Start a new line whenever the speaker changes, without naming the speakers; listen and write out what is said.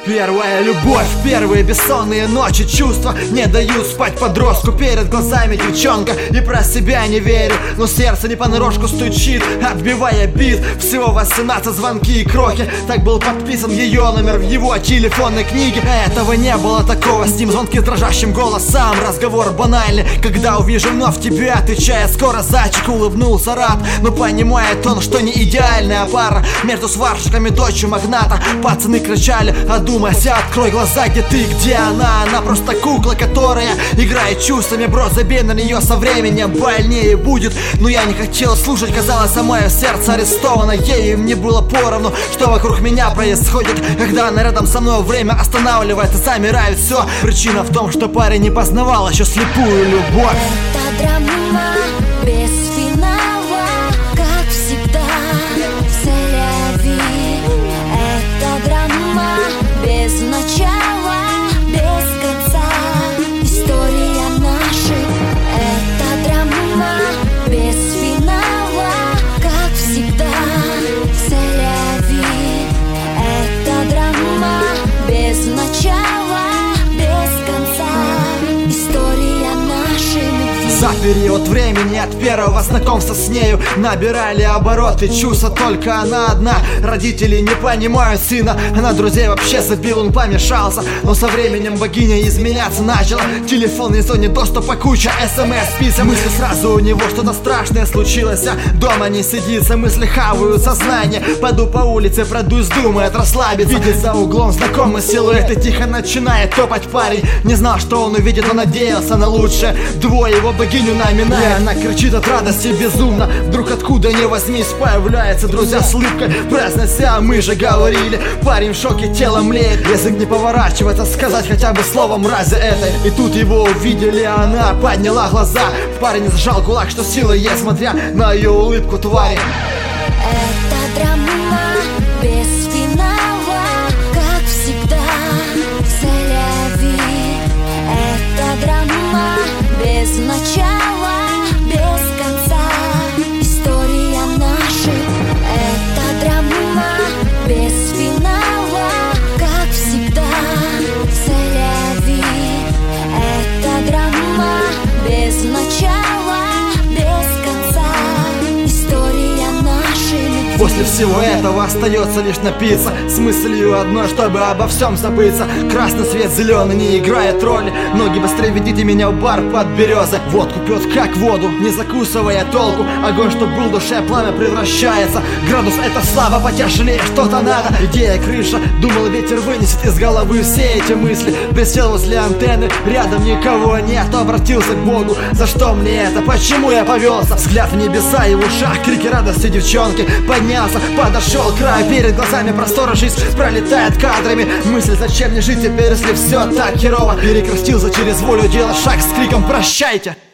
Первая любовь, первые бессонные ночи. Чувства не дают спать подростку. Перед глазами девчонка, и про себя не верю, но сердце не понарошку стучит, отбивая бит. Всего 18 звонки и кроки. Так был подписан ее номер в его телефонной книге. Этого не было такого, с ним звонки дрожащим голосом. Разговор банальный, когда увижу вновь тебя, отвечая скоро. Зайчик улыбнулся рад, но понимает он, что не идеальная пара. Между сварщиками дочью магната пацаны кричали: одумайся, открой глаза, где ты, где она? Она просто кукла, которая играет чувствами. Бро, забей на нее, со временем больнее будет. Но я не хотел слушать, казалось, мое сердце арестовано. Ей мне было поровну, что вокруг меня происходит. Когда она рядом со мной, время останавливается, замирает все. Причина в том, что парень не познавал еще слепую любовь.
Это драма без финала, как всегда, c'est-la-vie. Это драма без начала, без конца, история наша. Это драма без финала, как всегда, c'est-la-vie. Это драма без начала, без конца, история нашей любви.
За период времени от первого знакомства с нею набирали обороты чувства только она одна. Родители не понимают сына, она друзей вообще забил, он помешался. Но со временем богиня изменяться начала. Телефонной зоне доступа куча, смс, писем. Мысли сразу у него что-то страшное случилось, а дома не сидится, мысли хавают сознание. Пойду по улице, пройдусь, думает расслабиться. Видит за углом знакомый силуэт и тихо начинает топать парень. Не знал, что он увидит, но надеялся на лучшее. Двое его богиню наминает, она кричит от радости безумно. Вдруг откуда ни возьмись появляются друзья с улыбкой, произнося: мы же говорили. Парень в шоке, тело млеет, язык не поворачивается сказать хотя бы слово мрази этой. И тут его увидели, она подняла глаза. Парень сжал кулак, что силы есть, смотря на ее улыбку твари.
Это драма без финала, как всегда, c'est-la-vie. Это драма без начала, без конца, история наша. Это драма без финала, как всегда, c'est-la-vie. Это драма без начала, без конца, история нашей любви.
После всего этого остается лишь напиться, с мыслью одной, чтобы обо всем забыться. Красный свет, зеленый не играет роли. Ноги быстрее ведите меня в бар под березы. Водку пьет как воду, не закусывая толку. Огонь, что был в душе, пламя превращается. Градус — это слава, потяжелее что-то надо. Идея крыша, думал, ветер вынесет из головы все эти мысли. Присел возле антенны, рядом никого нет. Обратился к Богу: за что мне это, почему я повелся? Взгляд в небеса и в ушах крики радости девчонки. Поднялся, подошел к краю, перед глазами простора, жизнь пролетает кадрами. Мысль: зачем мне жить теперь, если все так херово? Перекрестился через волю, делал шаг с криком: прощайте.